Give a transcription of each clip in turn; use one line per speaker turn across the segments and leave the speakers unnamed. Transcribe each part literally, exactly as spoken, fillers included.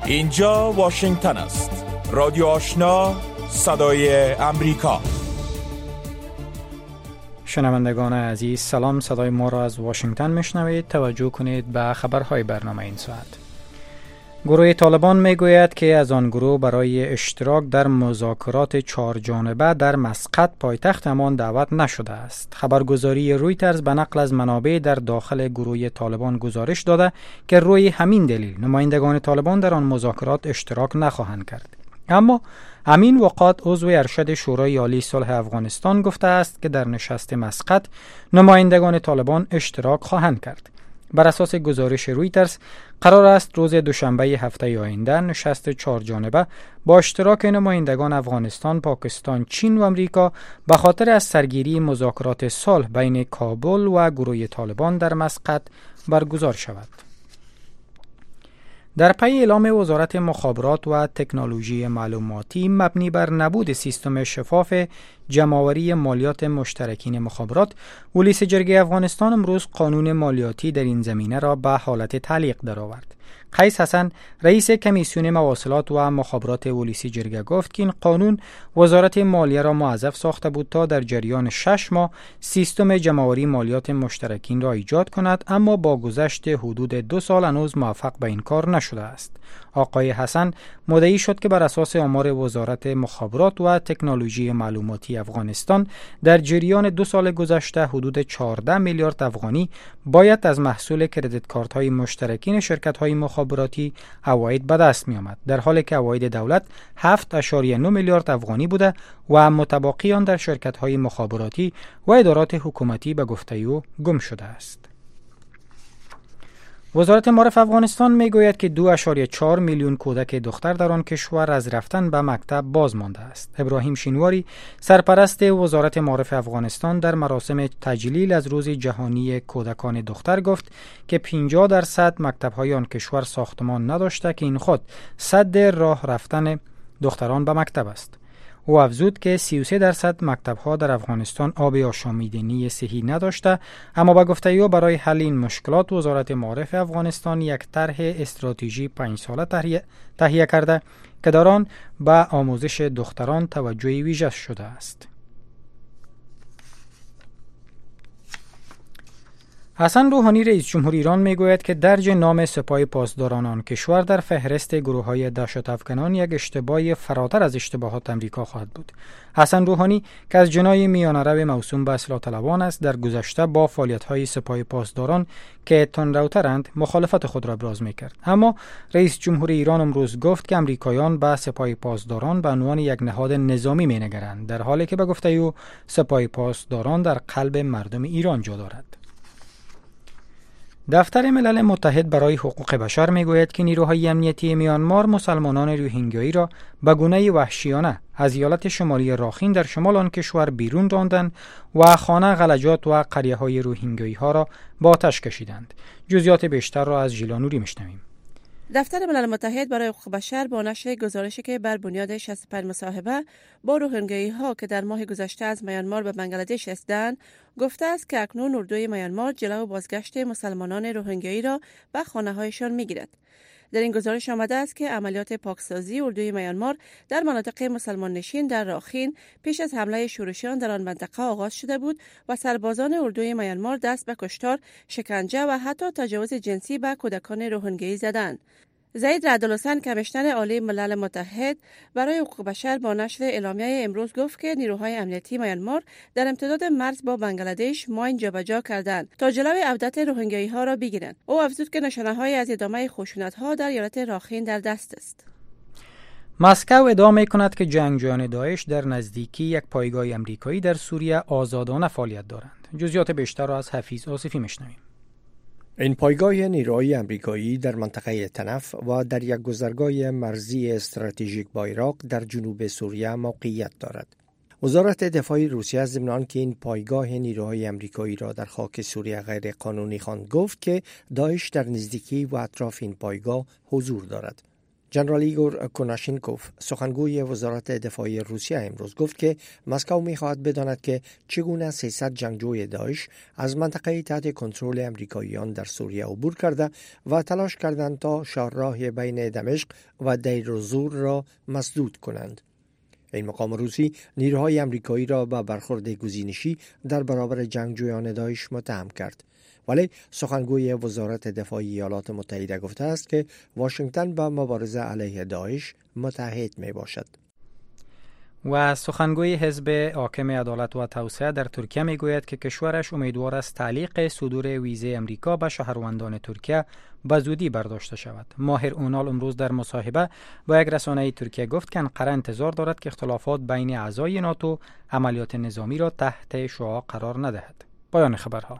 اینجا واشنگتن است. رادیو آشنا، صدای امریکا.
شنوندگان عزیز سلام، صدای ما را از واشنگتن میشنوید. توجه کنید به خبرهای برنامه این ساعت. گروه طالبان میگوید که از آن گروه برای اشتراک در مذاکرات چهار جانبه در مسقط پایتخت عمان دعوت نشده است. خبرگزاری رویترز به نقل از منابع در داخل گروه طالبان گزارش داده که روی همین دلیل نمایندگان طالبان در آن مذاکرات اشتراک نخواهند کرد. اما امین وقات عضو ارشد شورای عالی صلح افغانستان گفته است که در نشست مسقط نمایندگان طالبان اشتراک خواهند کرد. بر اساس گزارش رویترز قرار است روز دوشنبه هفته آینده نشست چهار جانبه با اشتراک نمایندگان افغانستان، پاکستان، چین و امریکا به خاطر از سرگیری مذاکرات صلح بین کابل و گروه طالبان در مسقط برگزار شود. در پی اعلام وزارت مخابرات و تکنولوژی معلوماتی مبنی بر نبود سیستم شفاف جمع‌آوری مالیات مشترکین مخابرات، ولایت جرگه افغانستان امروز قانون مالیاتی در این زمینه را به حالت تعلیق درآورد. قیس حسن رئیس کمیسیون مواصلات و مخابرات ولایت جرگه گفت که این قانون وزارت مالیه را موظف ساخته بود تا در جریان شش ماه سیستم جمع‌آوری مالیات مشترکین را ایجاد کند، اما با گذشت حدود دو سال هنوز موفق به این کار نشده است. آقای حسن مدعی شد که بر اساس آمار وزارت مخابرات و تکنولوژی معلوماتی افغانستان در جریان دو سال گذشته حدود چهارده میلیارد افغانی باید از محصول کردیت کارت های مشترکین شرکت های مخابراتی عواید به دست می آمد، در حالی که عواید دولت هفت ممیز نه میلیارد افغانی بوده و متبقی آن در شرکت های مخابراتی و ادارات حکومتی به گفته او گم شده است. وزارت معارف افغانستان میگوید که دو ممیز چهار میلیون کودک دختر در آن کشور از رفتن به مکتب باز مانده است. ابراهیم شینواری سرپرست وزارت معارف افغانستان در مراسم تجلیل از روز جهانی کودکان دختر گفت که پنجاه درصد مکتب‌های آن کشور ساختمان نداشته که این خود سد راه رفتن دختران به مکتب است. او افزود که سی و سه درصد مکتب‌ها در افغانستان آب آشامیدنی صحی نداشته، اما با گفته او برای حل این مشکلات وزارت معارف افغانستان یک طرح استراتژی پنج ساله تهیه تهیه کرده که در آن به آموزش دختران توجه ویژه شده است. حسن روحانی رئیس جمهور ایران میگوید که درج نام سپاه پاسداران آن کشور در فهرست گروه‌های دهشت افکنان یک اشتباه فراتر از اشتباهات امریکا خواهد بود. حسن روحانی که از جنای میانه‌رو موسوم به اصلاح طلبان است در گذشته با فعالیت‌های سپاه پاسداران که تندروترند مخالفت خود را ابراز می‌کرد، اما رئیس جمهور ایران امروز گفت که امریکایان به سپاه پاسداران به عنوان یک نهاد نظامی می‌نگرند، در حالی که به گفته او سپاه پاسداران در قلب مردم ایران جا دارد. دفتر ملل متحد برای حقوق بشر میگوید که نیروهای امنیتی میانمار مسلمانان روهینگیایی را به گونه وحشیانه از ایالت شمالی راخین در شمال آن کشور بیرون راندند و خانه، غلجات و قریه‌های روهینگیایی ها را با آتش کشیدند. جزئیات بیشتر را از ژیلانوری میشنویم.
دفتر ملل متحد برای حقوق بشر با نشر گزارشی که بر بنیاد شصت و پنج مصاحبه با روهینگیایی‌ها که در ماه گذشته از میانمار به بنگلادش رسیدند گفته است که اکنون اردوی میانمار جلو بازگشت مسلمانان روهینگیایی را به خانه‌هایشان می‌گیرد. در این گزارش آمده است که عملیات پاکسازی اردوی میانمار در مناطق مسلمان نشین در راخین پیش از حمله شورشیان در آن منطقه آغاز شده بود و سربازان اردوی میانمار دست به کشتار، شکنجه و حتی تجاوز جنسی به کودکان روهینگیایی زدند. زید رعدالحسن کمیشنر عالی ملل متحد برای حقوق بشر با نشر اعلامیه امروز گفت که نیروهای امنیتی میانمار در امتداد مرز با بنگلادش ماین جابجا کردند تا جلوی عودت روهینگیایی‌ها را بگیرند. او افزود که نشانه‌هایی از ادامه خشونت‌ها در ایالت راخین در دست است.
مسکو ادعا می‌کند که جنگجویان داعش در نزدیکی یک پایگاه آمریکایی در سوریه آزادانه فعالیت دارند. جزئیات بیشتر را از حفیظ آصفی می‌شنویم.
این پایگاه نیروهای امریکایی در منطقه تنف و در یک گذرگاه مرزی استراتژیک با عراق در جنوب سوریه موقعیت دارد. وزارت دفاع روسیه ضمن آنکه این پایگاه نیروهای امریکایی را در خاک سوریه غیر قانونی خواند گفت که داعش در نزدیکی و اطراف این پایگاه حضور دارد. جنرال ایگور کناشینکوف سخنگوی وزارت دفاع روسیه امروز گفت که مسکو می‌خواهد بداند که چگونه سیصد جنگجوی داعش از منطقه تحت کنترل امریکاییان در سوریه عبور کرده و تلاش کردند تا شاهراه بین دمشق و دیر الزور را مسدود کنند. این مقام روسی نیروهای امریکایی را به برخورد گزینشی در برابر جنگجویان داعش متهم کرد. ولی سخنگوی وزارت دفاع ایالات متحده گفته است که واشنگتن با مبارزه علیه داعش متحد می باشد.
و سخنگوی حزب حاکم عدالت و توسعه در ترکیه می گوید که کشورش امیدوار است تعلیق صدور ویزه امریکا به شهروندان ترکیه به زودی برداشته شود. ماهر اونال امروز در مصاحبه با یک رسانه ترکیه گفت که انقره انتظار دارد که اختلافات بین اعضای ناتو عملیات نظامی را تحت شعاع قرار ندهد. پایان خبرها.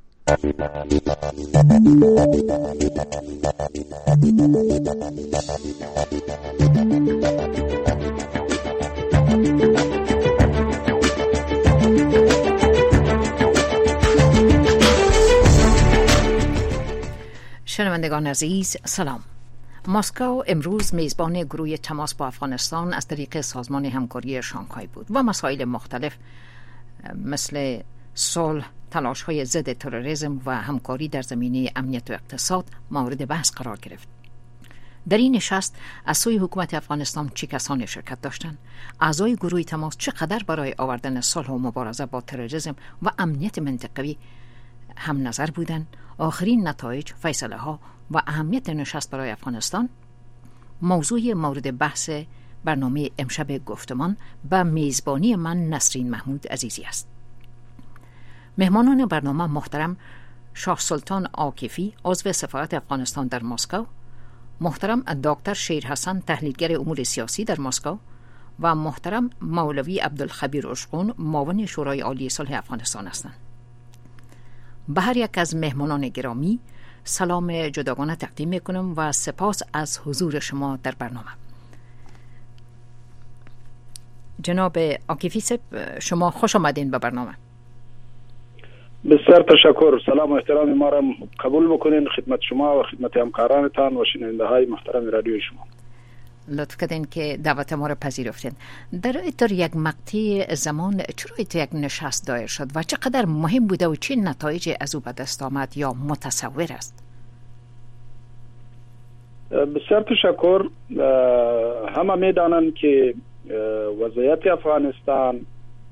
شنوندگان عزیز سلام. مسکو امروز میزبان گروه تماس با افغانستان از طریق سازمان همکاری شانگهای بود و مسائل مختلف مثل صلح، تلاش‌های ضد تروریسم و همکاری در زمینه امنیت و اقتصاد مورد بحث قرار گرفت. در این نشست از سوی حکومت افغانستان چه کسانی شرکت داشتند؟ اعضای گروه تماس چقدر برای آوردن صلح و مبارزه با تروریسم و امنیت منطقوی هم نظر بودند؟ آخرین نتایج، فیصله ها و اهمیت نشست برای افغانستان موضوع مورد بحث برنامه امشب گفتمان به میزبانی من نسرین محمود عزیزی است. مهمانان برنامه محترم شاه سلطان عاکفی عضو سفارت افغانستان در مسکو، محترم دکتر شیر حسن تحلیلگر امور سیاسی در مسکو و محترم مولوی عبدالخبیر اشقون معاون شورای عالی صلح افغانستان هستند. به هر یک از مهمانان گرامی سلام جداگانه تقدیم میکنم و سپاس از حضور شما در برنامه. جناب عاکفی صاحب، شما خوش آمدین به برنامه.
بسیار تشکر. سلام و احترام ما را قبول بکنین خدمت شما و خدمت همکارانتان و شنونده های محترم رادیوی شما.
لطف کردین که دعوت ما را پذیرفتین. در اطار یک مقطع زمان چرا یک نشست دایر شد و چقدر مهم بوده و چه نتایج از او به دست آمد یا متصور است؟
بسیار تشکر. همه میدانند که وضعیت افغانستان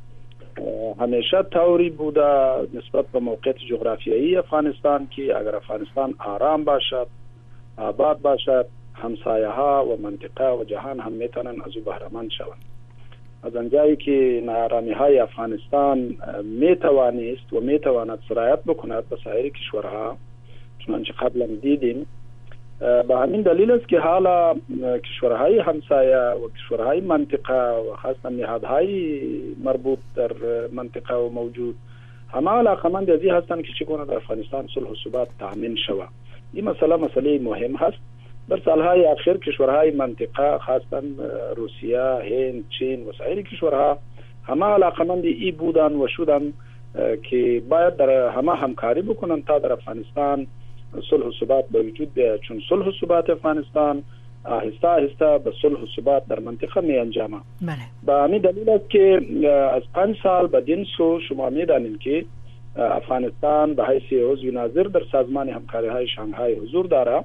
همیشه طوری بوده نسبت به موقعیت جغرافیایی افغانستان که اگر افغانستان آرام باشد، آباد باشد، همسایه ها و منطقه و جهان هم میتونن از او بهره‌مند شوند. از آنجایی که نارامی های افغانستان میتوانست و میتواند سرایت بکند به سایر کشورها، چنانچه قبلا دیدیم، به همین دلیل است که حالا کشورهای همسایه و کشورهای منطقه و خاصا نهادهای مربوط در منطقه و موجود همه علاقمند از این هستند که چگونه در افغانستان صلح و ثبات تامین شود. این مسئله مسئله مهم هست. در سالهای اخیر کشورهای منطقه خاصا روسیه، هند، چین و سایر کشورها همه علاقمند ای بودن و شدن که باید در همه همکاری بکنن تا در افغانستان صلح و ثبات به وجود بیاید، چون صلح و ثبات افغانستان آهسته آهسته به صلح و ثبات در منطقه می انجامد. به همین دلیل است که از پنج سال بدین سو شما می دانید که افغانستان به حیث عضو ناظر در سازمان همکاری های شانگهای حضور دارد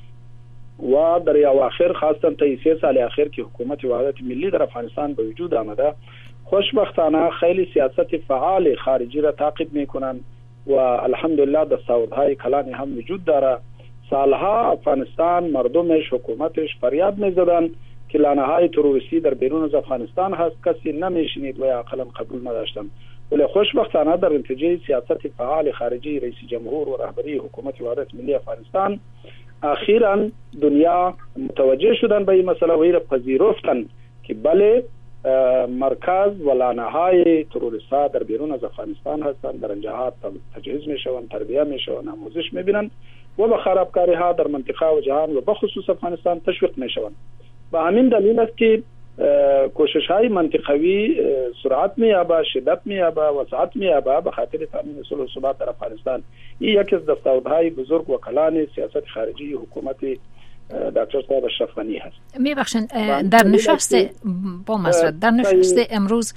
و در اواخر خاصا تا سه سال اخیر که حکومت وحدت ملی در افغانستان به وجود آمده، خوشبختانه خیلی سیاست فعال خارجی را تعقیب میکنند و الحمدلله دستاوردهای کلانی هم وجود داره. سالها افغانستان مردمش، حکومتش فریاد میزدن که لانه‌های تروریستی در بیرون از افغانستان هست، کسی نمیشنید و یا اقلا قبول نداشتن. ولی خوشبختانه در نتیجه سیاست فعال خارجی رئیس جمهور و رهبری حکومت وحدت ملی افغانستان اخیراً دنیا متوجه شدن به این مسئله و این را پذیرفتن که بله مرکز و لانه‌های تروریست‌ها در بیرون از افغانستان هستند، در اینجا تجهیز میشوند، تربیه میشوند، آموزش میبینند و به خرابکاری ها در منطقه و جهان و بخصوص افغانستان تشویق میشوند. و همین دلیل است که کوشش های منطقوی سرعت می‌یابد، شدت می‌یابد، وسعت می‌یابد به خاطر تامین صلح و ثبات در افغانستان. این یکی از دستاوردهای بزرگ و کلان سیاست خارجی حکومت دکتر صاحب اشرف غنی هست.
میبخشید در نشست با مسعود در نشست امروز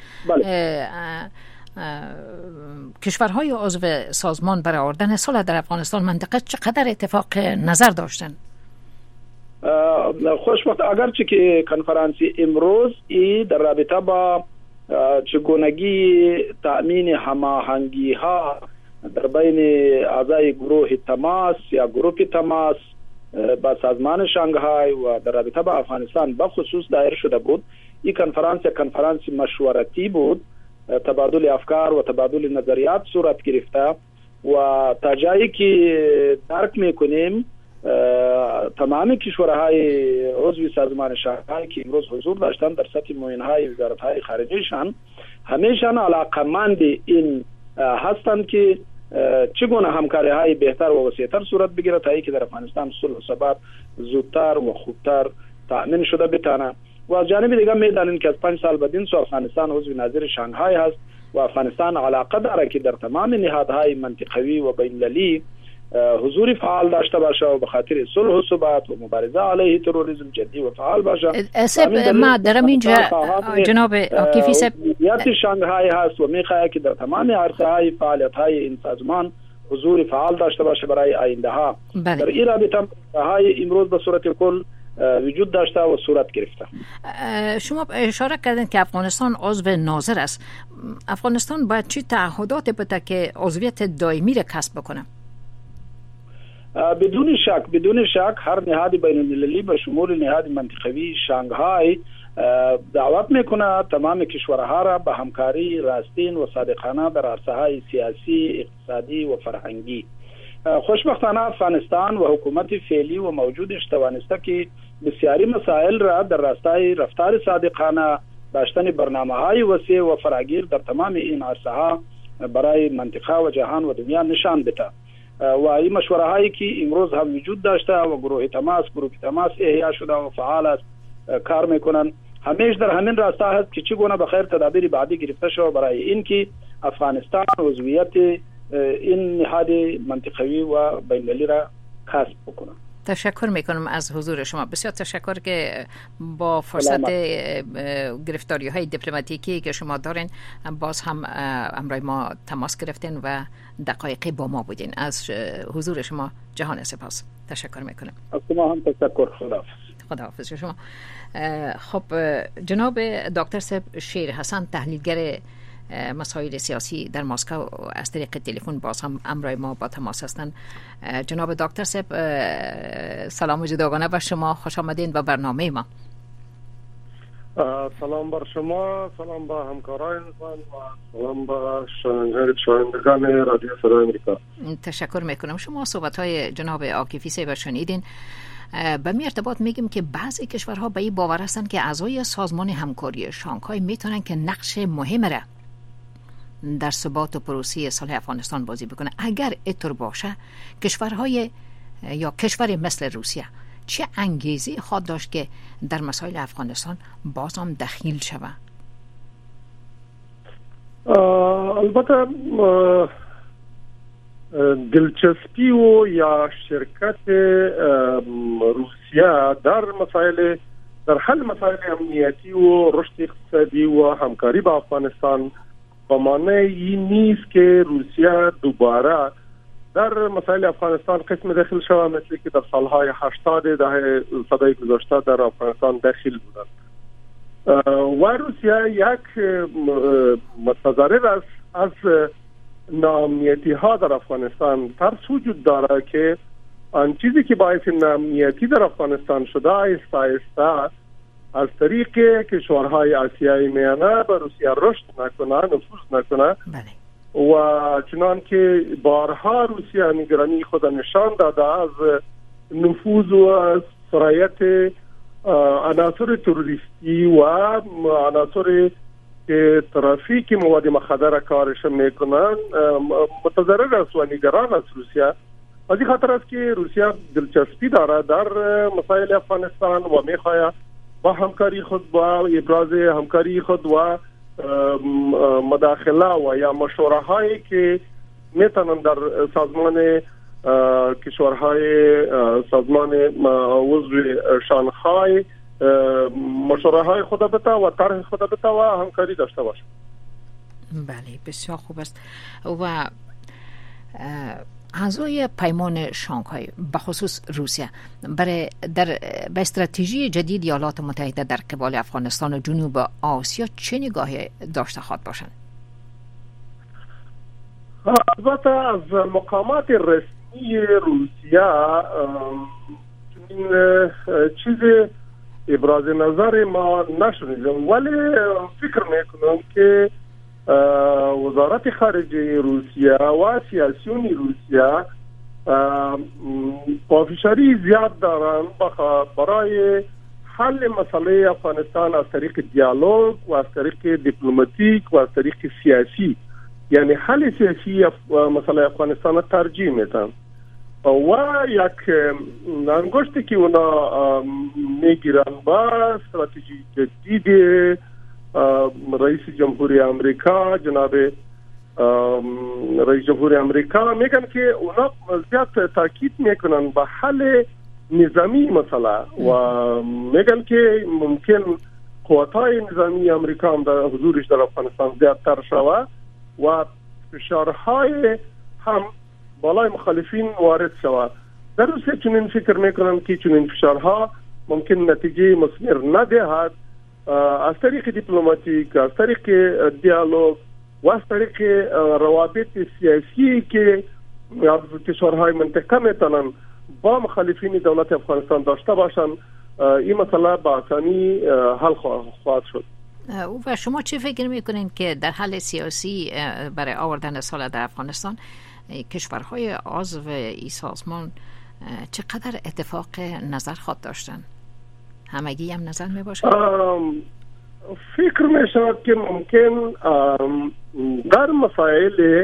کشورهای عضو سازمان برای آوردن صلح در افغانستان منطقه چقدر اتفاق نظر داشتن؟
خوشبخت اگرچه که کنفرانسی امروز ای در رابطه با چگونگی تأمین هماهنگی ها در بین اعضای گروه تماس یا گروه تماس با سازمان شانگهای و در رابطه با افغانستان بخصوص دایر شده بود. این کنفرانس کنفرانس مشورتی بود، تبادل افکار و تبادل نظریات صورت گرفته و تا جایی که درک میکنیم تمام کشورهای عضو سازمان شانگهای که امروز حضور داشتن در سطح معینهای وزارتهای خارجهشان همیشان علاقمند این هستند که چگونه همکاری های بهتر و وسیع‌تر صورت بگیره تا اینکه در افغانستان صلح و ثبات زودتر و خوبتر تأمین شده بتانه. و از جانب دیگه میدانیم که از پنج سال بعد این سو افغانستان عضو ناظر شانگهای هست و افغانستان علاقه داره که در تمام نهادهای منطقوی و بین‌المللی حضور فعال داشته باشه و به خاطر صلح و ثبات و مبارزه علیه تروریسم جدی و فعال باشه.
اسب ما در اینجا جناب عاکفی صاحب
یاد شانگهای هست و میخواد که در تمام عرصه‌های فعالیت‌های این سازمان حضور فعال داشته باشه برای آینده ها. در این رابطه های امروز به صورت کل وجود داشته و صورت گرفته.
شما اشاره کردین که افغانستان عضو ناظر است. افغانستان باید چه تعهدات بده که عضویت دائمی را کسب بکنه؟
بدون شک بدون شک هر نهاد بین المللی به شمول نهاد منطقوی شانگهای دعوت میکنه تمام کشورها را به همکاری راستین و صادقانه در عرصه‌های سیاسی، اقتصادی و فرهنگی. خوشبختانه افغانستان و حکومت فعلی و موجودش توانسته که بسیاری مسائل را در راستای رفتار صادقانه داشتن برنامه‌های وسیع و فراگیر در تمام این عرصه‌ها برای منطقه و جهان و دنیا نشان بده. و این مشوره هایی که امروز هم وجود داشته و گروه تماس گروه تماس احیا شده و فعال است کار میکنن، همیشه در همین راستا هست که چگونه بخیر تدابیر بعدی گرفته شود برای اینکه افغانستان عضویت این نهاد منطقوی و بین‌المللی را کسب بکنه.
تشکر میکنم از حضور شما. بسیار تشکر که با فرصت گرفتاری های دیپلماتیکی که شما دارین باز هم امروز ما تماس گرفتین و دقایقی با ما بودین. از حضور شما جهان سپاس. تشکر میکنم.
از شما هم تشکر. خداحافظ.
خداحافظ شما. خب جناب دکتر صاحب شیر حسن تحلیلگر مسائل سیاسی در مسکو از طریق تلفن باز هم امروز ما با تماس هستند. جناب دکتر صاحب سلام جداگانه بر شما، خوش آمدین به برنامه ما.
سلام بر شما، سلام با همکارانتان و سلام با شنوندگان رادیو صدای آمریکا.
تشکر میکنم. شما صحبت های جناب عاکفی صاحب شنیدین. به می ارتباط میگیم که بعضی کشورها به این باور هستند که اعضای سازمان همکاری شانگهای میتونن که نقش مهم را در ثبات و پروسه صلح افغانستان بازی بکنه. اگر اینطور باشه کشورهای یا کشور مثل روسیه چه انگیزی خواهد داشت که در مسائل افغانستان باز هم دخیل شود؟
البته دلچسپی و یا شرکت روسیه در مسائل در حل مسائل امنیتی و رشد اقتصادی و همکاری با افغانستان با معنی این نیست که روسیه دوباره در مسائل افغانستان قسم داخل شود مثل که در سالهای هشتاد دهه صدای گذشته در افغانستان داخل بودند. و روسیه یک متضرر است از ناامنیتی ها در افغانستان. ترس وجود داره که آن چیزی که باعث ناامنیتی در افغانستان شده آهسته آهسته از طریق کشورهای آسیایی میانه به روسیه رشد نکنه، نفوذ نکنه. بله. و چنان که بارها روسیه نگرانی خود نشان داده از نفوذ و از سرایت عناصر تروریستی و عناصر که ترافیک مواد مخدر کارش میکنن متضرر است و نگران است روسیه. از این خاطر است که روسیه دلچسپی داره در مسائل افغانستان و میخواهد با همکاری خود با ابراز همکاری خود و مداخله و یا مشوره هایی که میتونن در سازمان کشورهای سازمان عضو شانگهای مشوره های خود بته و طرح خود بته و همکاری داشته باشه.
بله بسیار خوب است. و اعضای پیمان شانگهای به خصوص روسیه برای در به استراتژی جدید ایالات متحده در قبال افغانستان و جنوب آسیا چه نگاهی داشته خواهد باشند؟
البته از مقامات رسمی روسیه چنین چیز ابراز نظر ما نشنیدم، ولی فکر میکنم که وزارت خارجه روسیه و سیاسیون روسیه پافشاری زیاد دارن برای حل مسئله افغانستان از طریق دیالوگ و از طریق دیپلماتیک و از طریق سیاسی، یعنی حل سیاسی مسئله افغانستان را ترجیح میدن و یک انگشتی که اونا میگیرن با استراتژی جدید رئیس جمهوری امریکا جناب رئیس جمهوری امریکا میگن که اونا زیاد تاکید میکنن به حل نظامی مسئله و میگن که ممکن قوت‌های نظامی امریکا هم در حضورش در افغانستان زیادتر شود و فشارهای هم بالای مخالفین وارد شود. در روسیه چنین فکر میکنن که چنین فشارها ممکن نتیجه مثمر ندهد از طریق دیپلماتیک، از طریق دیالوگ و از طریق روابط سیاسی که از کشورهای منطقه میتونن با مخالفین دولت افغانستان داشته باشن، این مسئله با آسانی حل خواهد شد.
و شما چه فکر میکنین که در حل سیاسی برای آوردن صلح در افغانستان کشورهای عضو این سازمان چقدر اتفاق نظر خواهد داشتن؟ همگی هم نظر می باشه؟
فکر می شود که ممکن در مسائل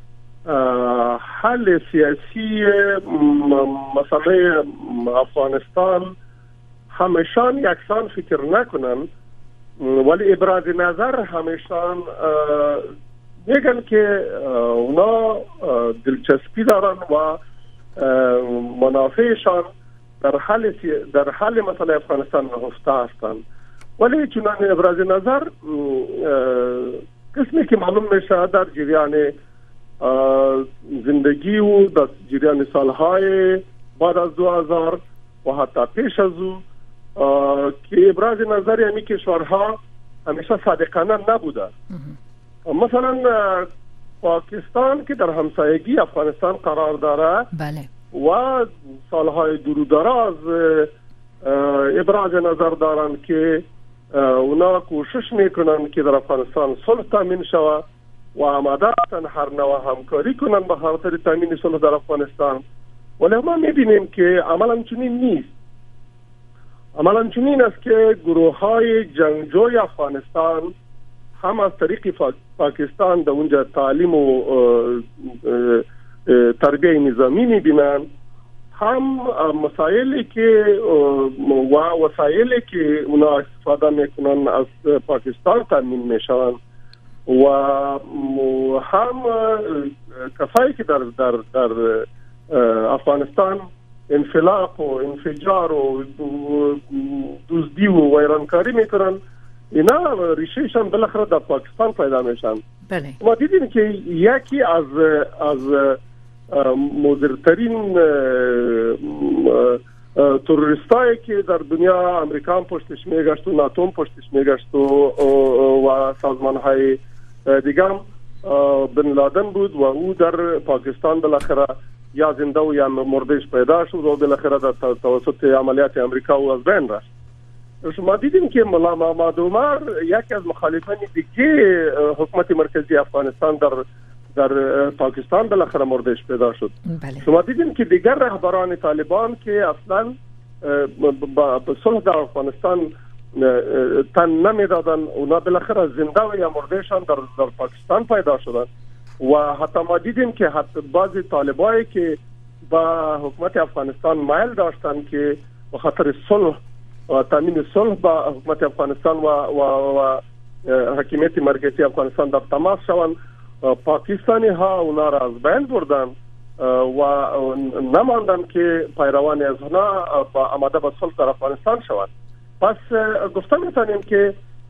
حل سیاسی مسئله افغانستان همیشان یکسان فکر نکنن، ولی ابراز نظر همیشان میگن که اونا دلچسپی دارن و منافعشان در حل در حل مسئله افغانستان نهفته هستند، ولی چنان ابراز نظر قسمی که معلوم میشه در جریان زندگی و در جریان سالهای بعد از دو هزار و حتی پیش از او که ابراز نظر یعنی کشورها همیشه صادقانه نبوده. مثلا پاکستان که در همسایگی افغانستان قرار داره
بله
و سالهای دور و دراز ابراز نظر دارن که اونا کوشش میکنن که در افغانستان صلح تامین شود و آماده هستن هر نوع همکاری کنن به خاطر تامین صلح در افغانستان، ولی ما میبینیم که عملا چنین نیست. عملا چنین است که گروه های جنگجوی افغانستان هم از طریق پاکستان در اونجا تعلیم و تربیه نظامی میبینن، هم مسائلی که و وسایلی که اونا استفاده میکنن از پاکستان تامین میشن و هم کسایی که در در در افغانستان انفلاق و انفجار و دزدی و ویرانکاری میکنن، اینا ریشهشان بالاخره در پاکستان پیدا میشن.
بله.
ما دیدیم که یکی از از مضرترین تروریستایی که در دنیا امریکا هم پشتش میگشت و ناتو هم پشتش میگشت و, و سازمان های دیگه هم بن لادن بود و او در پاکستان بالاخره یا زنده و یا مردهش پیدا شد و بالاخره در توسط عملیات امریکا و از بین رفت. شما دیدیم که مولا محمد عمر یکی از مخالفان دیگه حکومت مرکزی افغانستان در در پاکستان بالاخره مردهش پیدا شد.
بله.
شما دیدیم که دیگر رهبران طالبان که اصلا به صلح در افغانستان تن نمیدادن، اونا بالاخره زنده و یا مردهشان در, در پاکستان پیدا شدن و حتی ما دیدیم که حتی بعضی طالبایی که با حکومت افغانستان مایل داشتن که به خاطر صلح و تامین صلح با حکومت افغانستان و, و, و حکومت مرکزی افغانستان در تماس شوند، پاکستانی ها اونا را از بین بردن و نماندن که پیروان از آنها با آماده به صلح در افغانستان شوند. پس گفته میتونیم که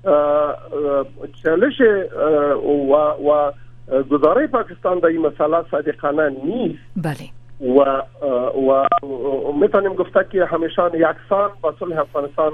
چالش و و گزاره پاکستان در این مسئله صادقانه نیست.
بله.
و و میتونیم گفته که همیشه یکسان با صلح افغانستان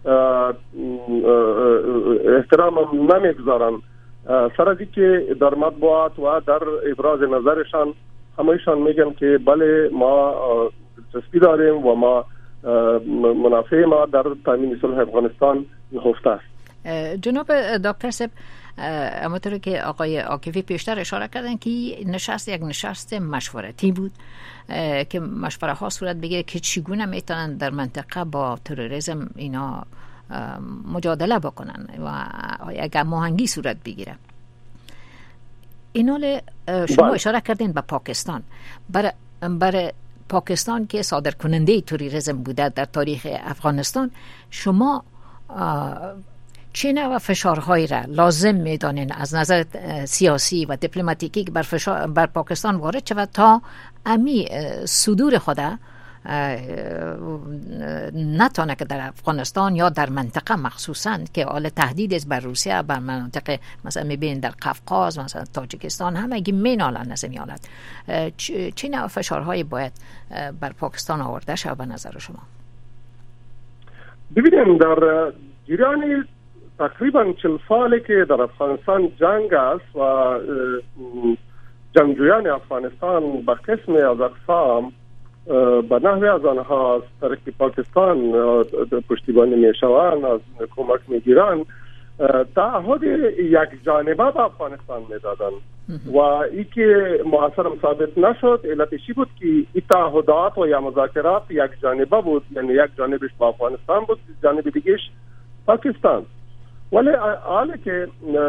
احترام نمیگذارن، سر از که در مطبوعات و در ابراز نظرشان همایشان میگن که بله ما دلچسپی داریم و ما منافع ما در تامین صلح افغانستان نهفته است.
جناب دکتر صاحب، همونطور که آقای عاکفی پیشتر اشاره کردن که نشست یک نشست مشورتی بود که مشوره ها صورت بگیره که چگونه میتونن در منطقه با تروریسم اینا مجادله بکنن و یک هماهنگی صورت بگیره. اینال شما بله. اشاره کردین به پاکستان. برای برای پاکستان که صادر کننده تروریسم بوده در تاریخ افغانستان، شما چه نوع فشارهایی را لازم میدانین از نظر سیاسی و دیپلماتیکی که بر, فشار بر پاکستان وارد شود تا امی صدور خود نتانه که در افغانستان یا در منطقه مخصوصا که حال تهدید است بر روسیه، بر مناطق مثلا میبین در قفقاز مثلا تاجیکستان همگی مینالن از این حالت، چه نوع فشارهایی باید بر پاکستان آورده شود به نظر شما؟
ببینیم در جریان تقریبا چل سالی که در افغانستان جنگ است و جنگجویان افغانستان به قسم از اقسام به نحوی از آنها از طرف پاکستان پشتیبانی میشوند، از کمک میگیرند، تعهد یک جانبه به افغانستان میدادند و ای که موثر ثابت نشد. علتشی بود که این تعهدات و یا مذاکرات یک جانبه بود، یعنی یک جانبش با افغانستان بود، جانب دیگهش پاکستان. ولی حالا که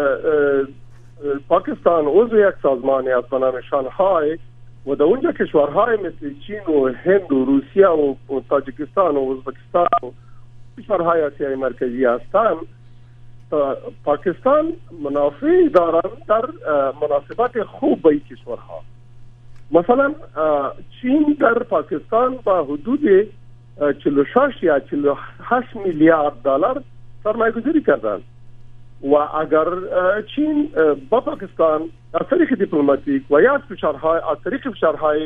پاکستان عضو یک سازمانی است به نام شانگهای و در اونجا کشورهای مثل چین و هند و روسیه و تاجیکستان و ازبکستان و کشورهای آسیای مرکزی هستند، پاکستان منافعی دارند در مناسبت خوب با این کشورها. مثلا چین در پاکستان با حدود چهل و شش یا چهل و هشت میلیارد دلار سرمایه گذاری کردند و اگر چین با پاکستان از طریق دیپلماتیک و یا از فشارهای از طریق فشارهای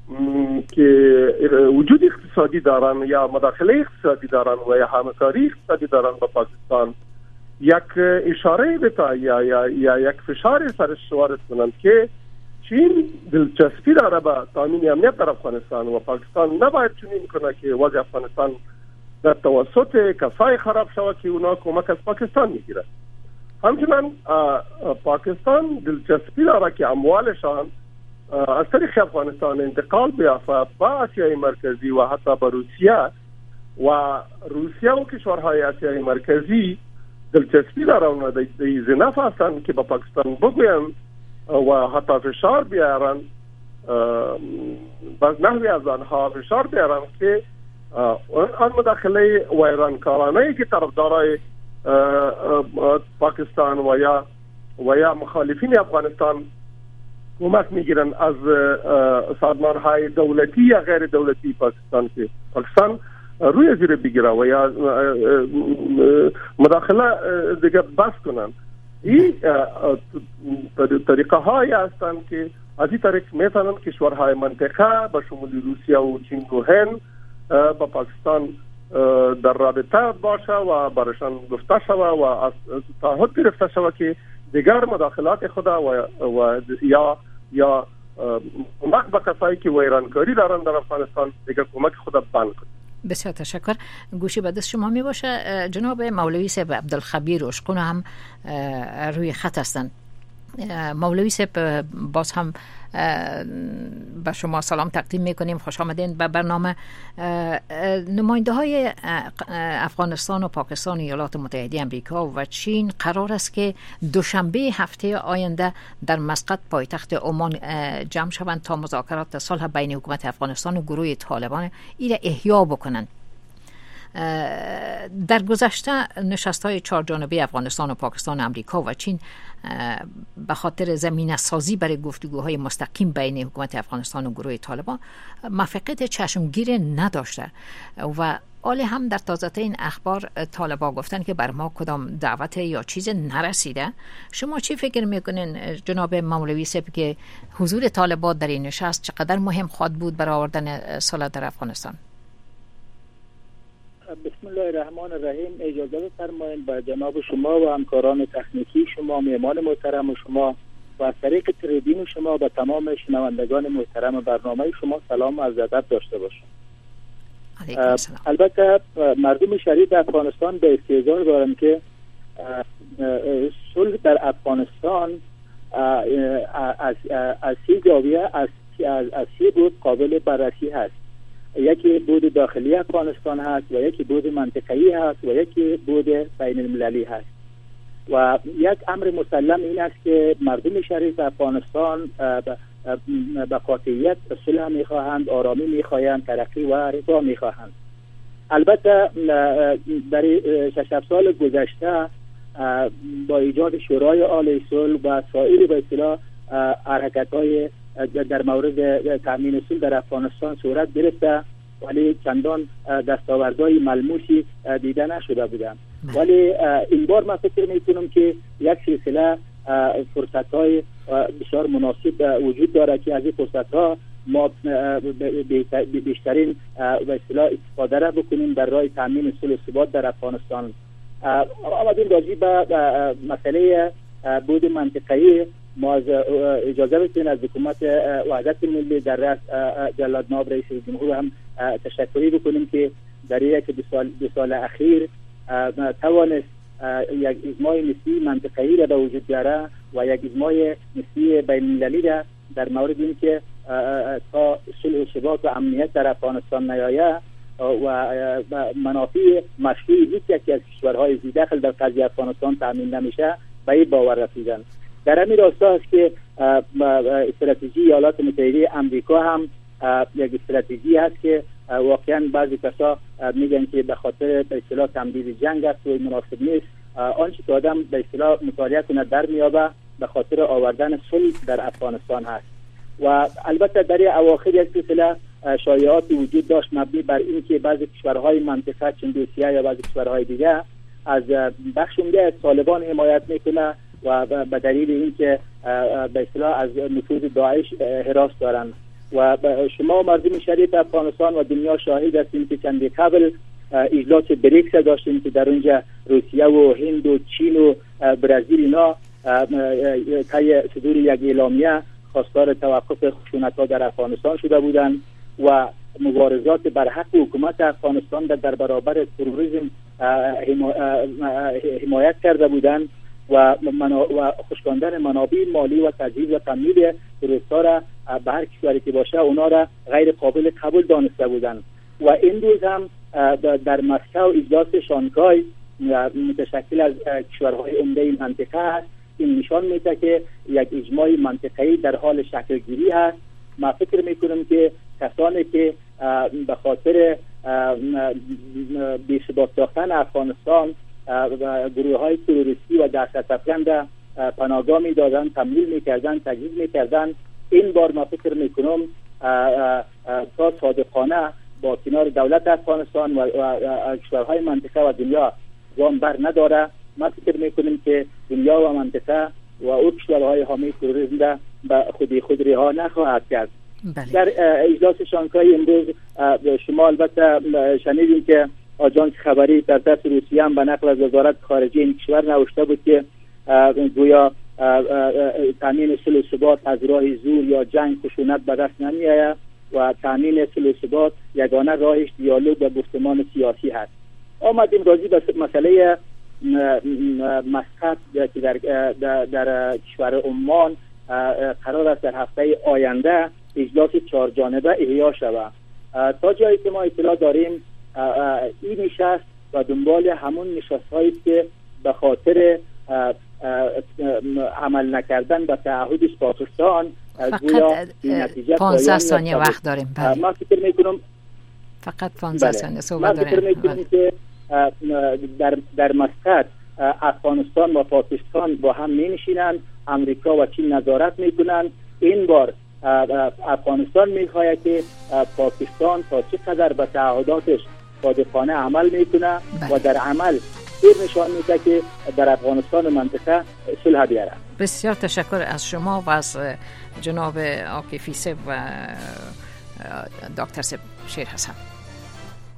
که وجود اقتصادی دارن یا مداخله اقتصادی دارن و یا همکاری اقتصادی دارن با پاکستان یک اشاره بتا یا یا یا یک فشار سرش وارد کنند که چین دلچسپی داره به تامین امنیت در افغانستان و پاکستان نباید چنین کنه که وضع افغانستان در توسط کسای خراب شود که اونا کمک از پاکستان میگیره. همچنان پاکستان دلچسپی داره که اموالشان از طریق افغانستان انتقال بیافته به آسیای مرکزی و حتی به روسیه و روسیه و کشورهای آسیای مرکزی دلچسپی داره اونا در زنف هستند که به پاکستان بگوین و حتی فشار بیارن، باز نحوی از آنها فشار بیارن که آن مداخله ویرانکارانه‌ای که طرفدارای پاکستان و یا و یا مخالفین افغانستان کمک میگیرن از سازمان‌های دولتی یا غیر دولتی پاکستان که پاکستان روی زیر بگیره و یا مداخله دیگه بس کنن. این طریقه هایی هستند که از این طریق میتونن کشورهای منطقه به شمول روسیه و چین و هند با پاکستان در رابطه باشه و برشان گفته شوه و از تعهد گرفته شوه که دیگر مداخلات خود و, و یا یا کمک به کسایی که ویرانکاری دارن در افغانستان دیگر کمک خود بند کنه.
بسیار تشکر. گوشی به دست شما می باشه. جناب مولوی صاحب عبدالخبیر اشقون هم روی خط هستند. مولوی صاحب باز هم به شما سلام تقدیم میکنیم، خوش آمدین به برنامه. نماینده های افغانستان و پاکستان و ایالات متحده آمریکا و چین قرار است که دوشنبه هفته آینده در مسقط پایتخت عمان جمع شوند تا مذاکرات صلح بین حکومت افغانستان و گروه طالبان ایره احیا بکنند. در گذشته نشست‌های چهار جانبه افغانستان و پاکستان، امریکا و چین به خاطر زمینه سازی برای گفتگوهای مستقیم بین حکومت افغانستان و گروه طالبان موفقیت چشمگیر نداشته و حالی هم در تازه‌ترین اخبار طالبان گفتن که بر ما کدام دعوت یا چیز نرسیده. شما چی فکر میکنین جناب مولوی صاحب که حضور طالبان در این نشست چقدر مهم خواهد بود برای آوردن صلح در افغانستان؟
بسم الله الرحمن الرحیم. اجازه بفرمایید با جناب شما و همکاران تکنیکی شما، مهمان محترم شما و از طریق تریبین شما به تمام شنوندگان محترم برنامه شما سلام و عرض ادب داشته باشم. البته مردم شریف افغانستان به استعداد دارند که صلح در افغانستان از از سی زاویه از از سی بود قابل بررسی هست. یکی بود داخلی افغانستان هست و یکی بود منطقه‌ای هست و یکی بود بین المللی هست و یک امر مسلم این است که مردم شریف افغانستان به قاطعیت صلح میخواهند، آرامی میخواهند، ترقی و رفاه میخواهند. البته در شش هفت سال گذشته با ایجاد شورای عالی صلح و سایر به اصطلاح حرکت‌های در مورد تامین صلح در افغانستان صورت گرفته ولی چندان دستاوردهای ملموسی دیده نشده بودند. ولی این بار من فکر میکنم که یک سلسله فرصت‌های بسیار مناسب وجود داره که از این فرصت‌ها ما بیشترین به اصطلاح استفاده را بکنیم در راه تامین صلح و ثبات در افغانستان. آمدیم راجع به مسئله بود منطقه‌ای. ما از اجازه بدین از حکومت وحدت ملی در رأس جلال ناب رئیس جمهور هم تشکری بکنیم که در یک دو سال دو سال اخیر توانست یک اجماع نسبی منطقه‌ای را به وجود بیاره و یک اجماع نسبی بین المللی را در مورد اینکه تا صلح و ثبات و امنیت در افغانستان نیاید و منافع مشروع هیچ یکی از کشورهای زیردخل در قضیه افغانستان تامین نمیشه به این باور رسیدن. در همین راستا است که استراتژی ایالات متحده آمریکا هم یک استراتژی هست که واقعا بعضی کسا میگن که به خاطر به اصطلاح تمدید جنگ است و مناسب نیست. آنچه که آدم به اصطلاح مطالعه کنه در میابه به خاطر آوردن صلح در افغانستان هست و البته در اواخر یک سلسله شایعات وجود داشت مبنی بر اینکه بعضی کشورهای منطقه چون روسیه یا بعضی کشورهای دیگه از بخش عمده از طالبان حمایت میکنه و به دلیل اینکه به اصطلاح از نفوذ داعش هراس دارند و شما مردم شریف افغانستان و دنیا شاهد هستیم که چندی قبل اجلاس بریکس داشتیم که در اونجا روسیه و هند و چین و برزیل اینا طی صدور یک اعلامیه خواستار توقف خشونت‌ها در افغانستان شده بودند و مبارزات بر حق حکومت افغانستان در برابر تروریسم حمایت کرده بودند و و خشکاندن منابع مالی و تجهیز و تمویل تروریست‌ها را به هر کشوری که باشه اونا را غیر قابل قبول دانسته بودند و این روز هم در مسکو اجلاس شانگهای متشکل از کشورهای عمده منطقه هست. این نشان میده که یک اجماع منطقه‌ای در حال شکل گیری هست. من فکر میکنم که کسانی که به خاطر بی‌ثبات ساختن افغانستان گروه های تروریستی و دهشت افکن پناهگاه میدادن، تمویل میکردن، تجهیز میکردن، این بار من فکر میکنم تا صادقانه با کنار دولت افغانستان و کشورهای منطقه و دنیا گام بر نداره. ما فکر میکنیم که دنیا و منطقه و او کشورهای حامی تروریسم را به خودی خود رها نخواهد کرد. بله. در اجلاس شانگهای امروز شما البته شنیدیم که آژانس خبری در دست روسیه هم به نقل از وزارت خارجه این کشور نوشته بود که گویا تامین صلح و ثبات از راه زور یا جنگ خشونت به دست نمیآید و تامین صلح و ثبات یگانه راهش دیالوگ و گفتمان سیاسی هست. آمدیم راضی به مسئله مسقط که در, در, در کشور عمان قرار است در هفته آینده اجلاس چهار جانبه احیا شود. تا جایی که ما اطلاع داریم این نشست و دنبال همون نشست هایی که به خاطر عمل نکردن به تعهد پاکستان
فقط پانزده ثانیه وقت داریم.
ما فکر میکنم
فقط پانزده ثانیه صحبت
داریم. من فکر می‌کنم که در در مسقط افغانستان و پاکستان با هم می‌نشینند، امریکا و چین نظارت می‌کنند. این بار افغانستان می‌خواهد که پاکستان تا چقدر به تعهداتش صادقانه عمل می‌کنه و در عمل این نشان میده که در افغانستان و منطقه صلح بیاره.
بسیار تشکر از شما و از جناب عاکفی صاحب و دکتر صاحب شیر حسن.